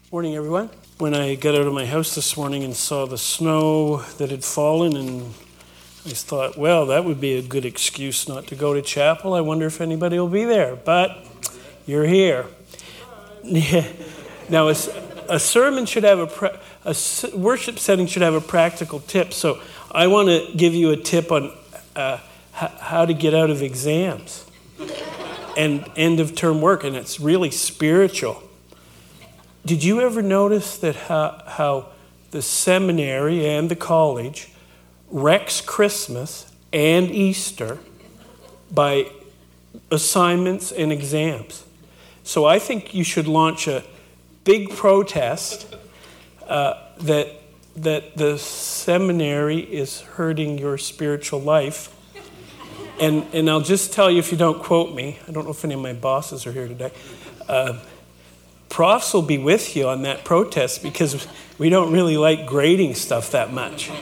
Morning, everyone. When I got out of my house this morning and saw the snow that had fallen, and I thought, well, that would be a good excuse not to go to chapel. I wonder if anybody will be there. But you're here. Now, a sermon should have a worship setting should have a practical tip. So I want to give you a tip on how to get out of exams and end of term work, and it's really spiritual. Did you ever notice that how the seminary and the college wrecks Christmas and Easter by assignments and exams? So I think you should launch a big protest that the seminary is hurting your spiritual life. And I'll just tell you, if you don't quote me, I don't know if any of my bosses are here today, profs will be with you on that protest because we don't really like grading stuff that much.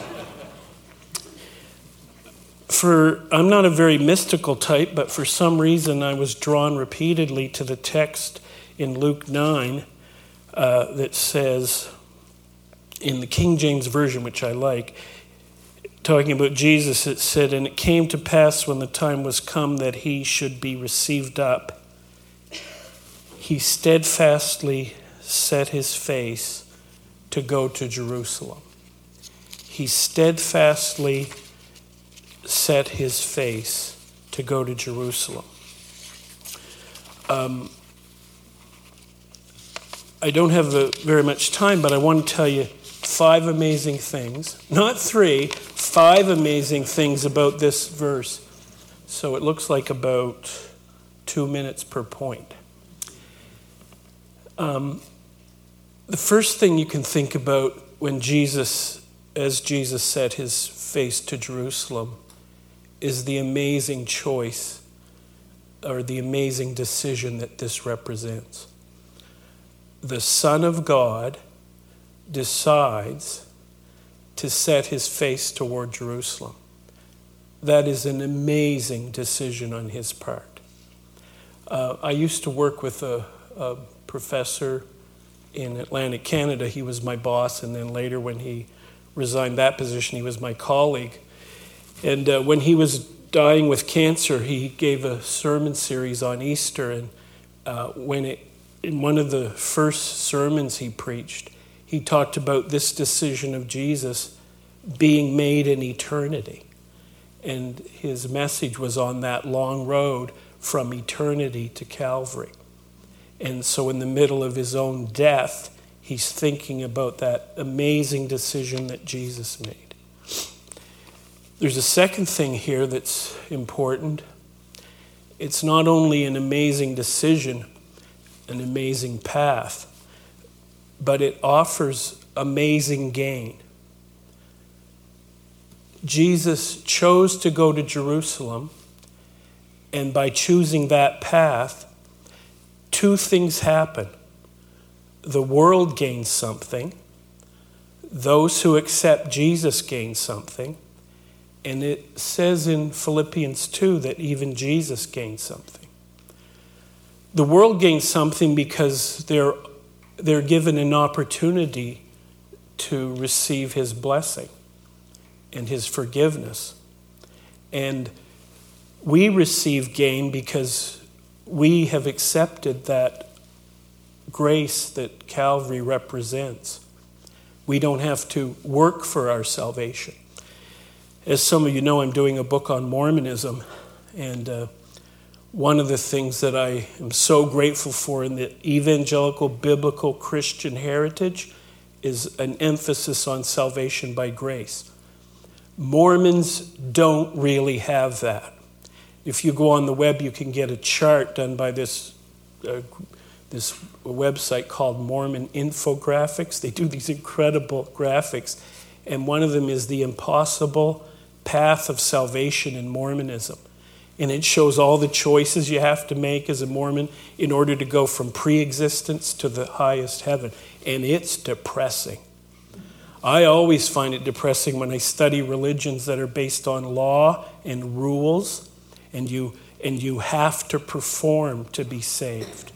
I'm not a very mystical type, but for some reason I was drawn repeatedly to the text in Luke 9 that says, in the King James Version, which I like, talking about Jesus, it said, "And it came to pass when the time was come that he should be received up, he steadfastly set his face to go to Jerusalem." He steadfastly set his face to go to Jerusalem. I don't have very much time, but I want to tell you 5 amazing things. Not 3, 5 amazing things about this verse. So it looks like about 2 minutes per point. The first thing you can think about when Jesus set his face to Jerusalem is the amazing choice or the amazing decision that this represents. The Son of God decides to set his face toward Jerusalem. That is an amazing decision on his part. I used to work with a professor in Atlantic Canada. He was my boss, and then later when he resigned that position, he was my colleague. And when he was dying with cancer, he gave a sermon series on Easter, and in one of the first sermons he preached, he talked about this decision of Jesus being made in eternity. And his message was on that long road from eternity to Calvary. And so in the middle of his own death, he's thinking about that amazing decision that Jesus made. There's a second thing here that's important. It's not only an amazing decision, an amazing path, but it offers amazing gain. Jesus chose to go to Jerusalem, and by choosing that path, 2 things happen. The world gains something, those who accept Jesus gain something, and it says in Philippians 2 that even Jesus gained something. The world gains something because they're given an opportunity to receive his blessing and his forgiveness. And we receive gain because we have accepted that grace that Calvary represents. We don't have to work for our salvation. As some of you know, I'm doing a book on Mormonism, and one of the things that I am so grateful for in the evangelical biblical Christian heritage is an emphasis on salvation by grace. Mormons don't really have that. If you go on the web, you can get a chart done by this website called Mormon Infographics. They do these incredible graphics, and one of them is the impossible path of salvation in Mormonism. And it shows all the choices you have to make as a Mormon in order to go from pre-existence to the highest heaven. And it's depressing. I always find it depressing when I study religions that are based on law and rules, and you have to perform to be saved.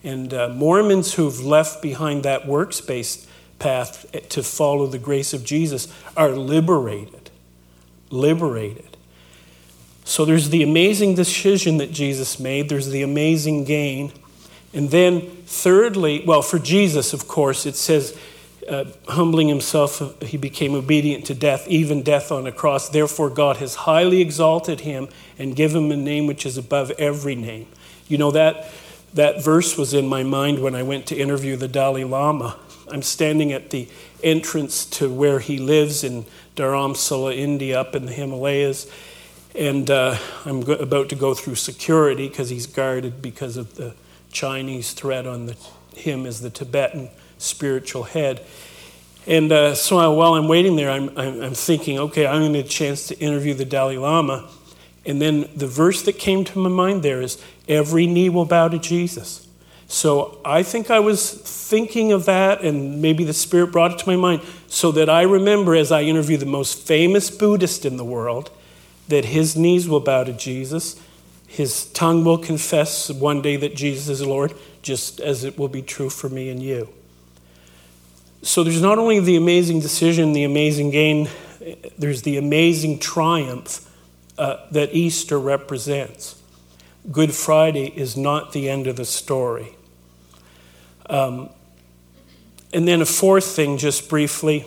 And Mormons who've left behind that works-based path to follow the grace of Jesus are liberated. Liberated. So there's the amazing decision that Jesus made. There's the amazing gain. And then thirdly, well, for Jesus, of course, it says, humbling himself, he became obedient to death, even death on a cross. Therefore, God has highly exalted him and given him a name which is above every name. You know, that verse was in my mind when I went to interview the Dalai Lama. I'm standing at the entrance to where he lives in Dharamsala, India, up in the Himalayas. And I'm about to go through security because he's guarded because of the Chinese threat on him as the Tibetan spiritual head. And so while I'm waiting there, I'm thinking, okay, I'm going to get a chance to interview the Dalai Lama. And then the verse that came to my mind there is, every knee will bow to Jesus. So I think I was thinking of that, and maybe the Spirit brought it to my mind, so that I remember as I interview the most famous Buddhist in the world, that his knees will bow to Jesus. His tongue will confess one day that Jesus is Lord, just as it will be true for me and you. So there's not only the amazing decision, the amazing gain, there's the amazing triumph that Easter represents. Good Friday is not the end of the story. And then a fourth thing, just briefly,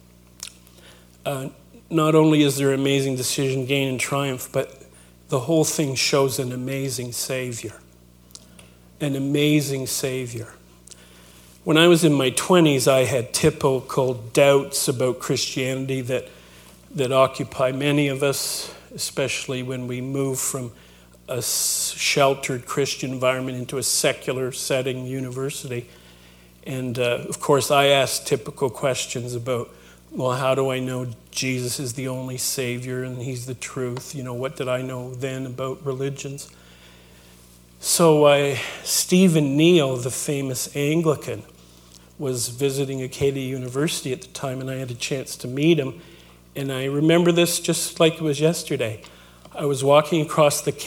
not only is there amazing decision, gain, and triumph, but the whole thing shows an amazing Savior. An amazing Savior. When I was in my 20s, I had typical doubts about Christianity that occupy many of us, especially when we move from a sheltered Christian environment into a secular setting, university. And of course, I asked typical questions about, well, how do I know Jesus is the only Savior and he's the truth? You know, what did I know then about religions? So Stephen Neal, the famous Anglican, was visiting Acadia University at the time, and I had a chance to meet him. And I remember this just like it was yesterday. I was walking across the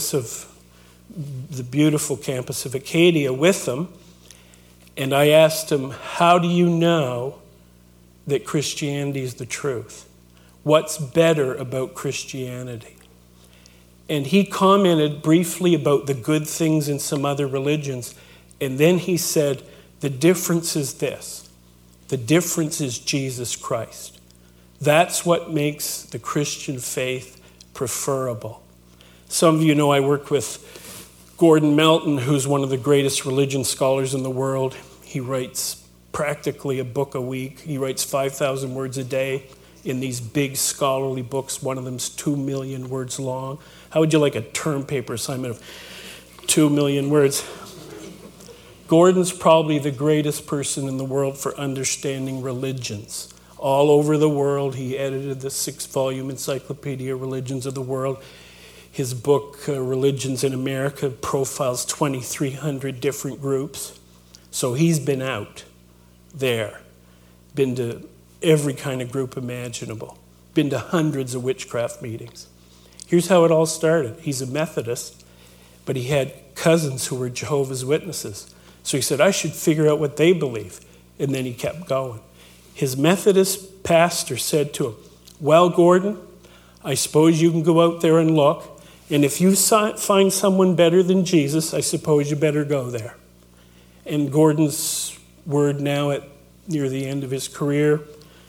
beautiful campus of Acadia with him, and I asked him, how do you know that Christianity is the truth? What's better about Christianity? And he commented briefly about the good things in some other religions, and then he said, the difference is this. The difference is Jesus Christ. That's what makes the Christian faith preferable. Some of you know I work with Gordon Melton, who's one of the greatest religion scholars in the world. He writes practically a book a week. He writes 5,000 words a day in these big scholarly books. One of them's 2 million words long. How would you like a term paper assignment of 2 million words? Gordon's probably the greatest person in the world for understanding religions. All over the world, he edited the 6-volume Encyclopedia Religions of the World. His book, Religions in America, profiles 2,300 different groups. So he's been out there, been to every kind of group imaginable, been to hundreds of witchcraft meetings. Here's how it all started. He's a Methodist, but he had cousins who were Jehovah's Witnesses. So he said, I should figure out what they believe. And then he kept going. His Methodist pastor said to him, well, Gordon, I suppose you can go out there and look. And if you find someone better than Jesus, I suppose you better go there. And Gordon's word now near the end of his career,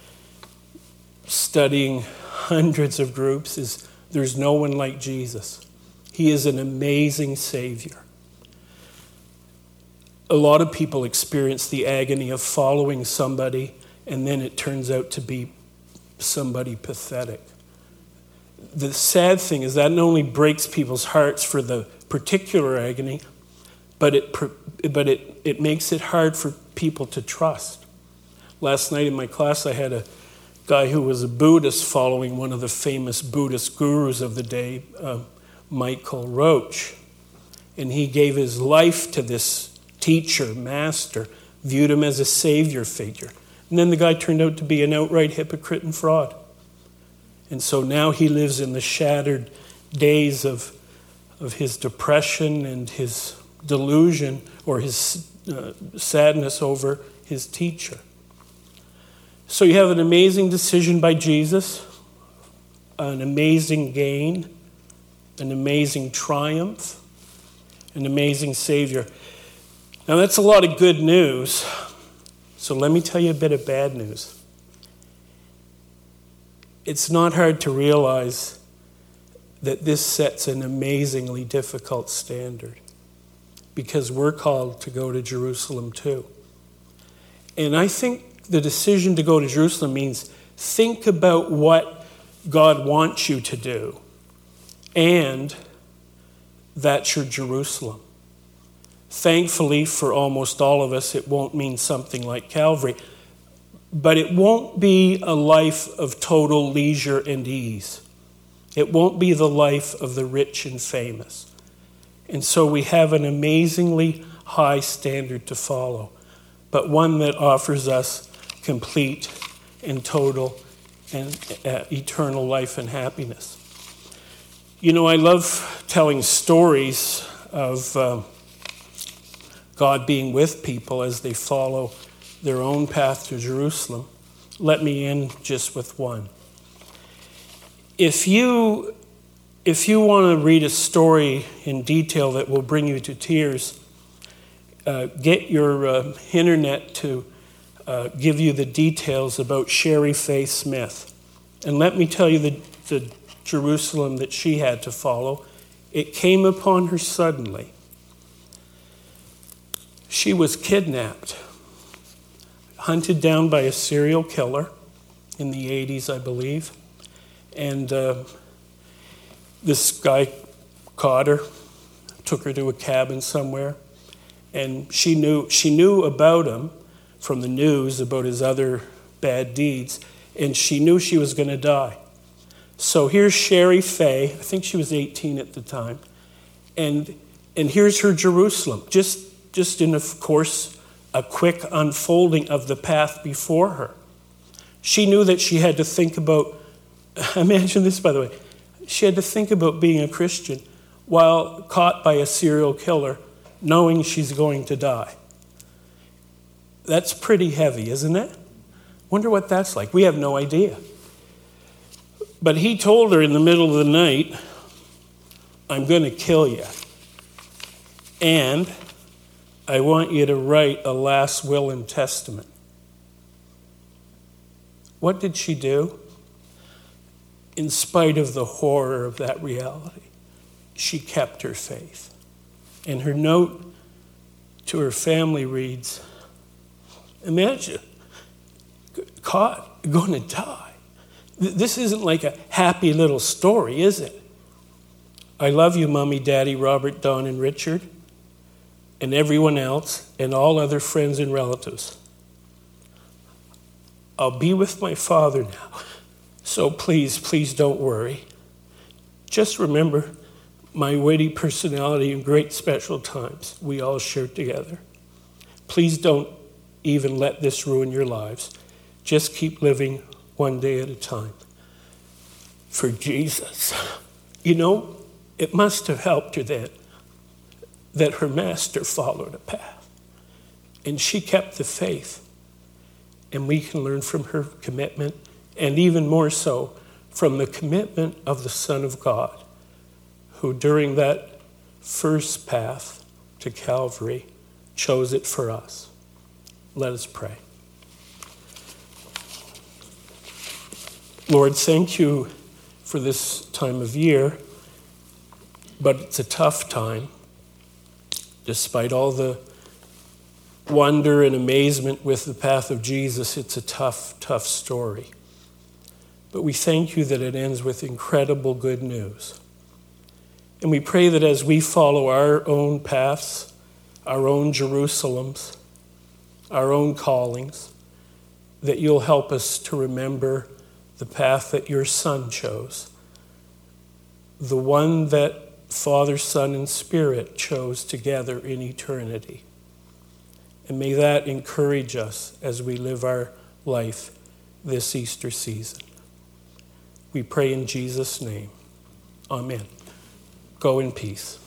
studying hundreds of groups, is there's no one like Jesus. He is an amazing Savior. A lot of people experience the agony of following somebody, and then it turns out to be somebody pathetic. The sad thing is that not only breaks people's hearts for the particular agony, but it makes it hard for people to trust. Last night in my class, I had a guy who was a Buddhist following one of the famous Buddhist gurus of the day, Michael Roach. And he gave his life to this teacher, master, viewed him as a savior figure. And then the guy turned out to be an outright hypocrite and fraud. And so now he lives in the shattered days of his depression and his delusion or his sadness over his teacher. So you have an amazing decision by Jesus, an amazing gain, an amazing triumph, an amazing Savior. Now that's a lot of good news. So let me tell you a bit of bad news. It's not hard to realize that this sets an amazingly difficult standard, because we're called to go to Jerusalem too. And I think the decision to go to Jerusalem means think about what God wants you to do, and that's your Jerusalem. Thankfully, for almost all of us, it won't mean something like Calvary, but it won't be a life of total leisure and ease. It won't be the life of the rich and famous. And so we have an amazingly high standard to follow, but one that offers us complete and total and eternal life and happiness. You know, I love telling stories of God being with people as they follow their own path to Jerusalem. Let me end just with one. If you want to read a story in detail that will bring you to tears, get your internet to give you the details about Sherry Faye Smith. And let me tell you the Jerusalem that she had to follow. It came upon her suddenly. She was kidnapped, hunted down by a serial killer in the 80s, I believe. And this guy caught her, took her to a cabin somewhere, and she knew about him from the news, about his other bad deeds, and she knew she was going to die. So here's Sherry Faye, I think she was 18 at the time, and here's her Jerusalem, just in, of course, a quick unfolding of the path before her. She knew that she had to think about, imagine this, by the way, she had to think about being a Christian while caught by a serial killer, knowing she's going to die. That's pretty heavy, isn't it? Wonder what that's like. We have no idea. But he told her in the middle of the night, I'm going to kill you. And I want you to write a last will and testament. What did she do? In spite of the horror of that reality, she kept her faith. And her note to her family reads, imagine, caught, going to die. This isn't like a happy little story, is it? I love you, Mommy, Daddy, Robert, Don, and Richard, and everyone else, and all other friends and relatives. I'll be with my Father now, so please don't worry. Just remember my witty personality and great special times we all share together. Please don't even let this ruin your lives. Just keep living one day at a time. For Jesus. You know, it must have helped her then that her master followed a path. And she kept the faith. And we can learn from her commitment, and even more so from the commitment of the Son of God, who during that first path to Calvary chose it for us. Let us pray. Lord, thank you for this time of year, but it's a tough time. Despite all the wonder and amazement with the path of Jesus, it's a tough story. But we thank you that it ends with incredible good news. And we pray that as we follow our own paths, our own Jerusalems, our own callings, that you'll help us to remember the path that your Son chose, the one that Father, Son, and Spirit chose together in eternity. And may that encourage us as we live our life this Easter season. We pray in Jesus' name. Amen. Go in peace.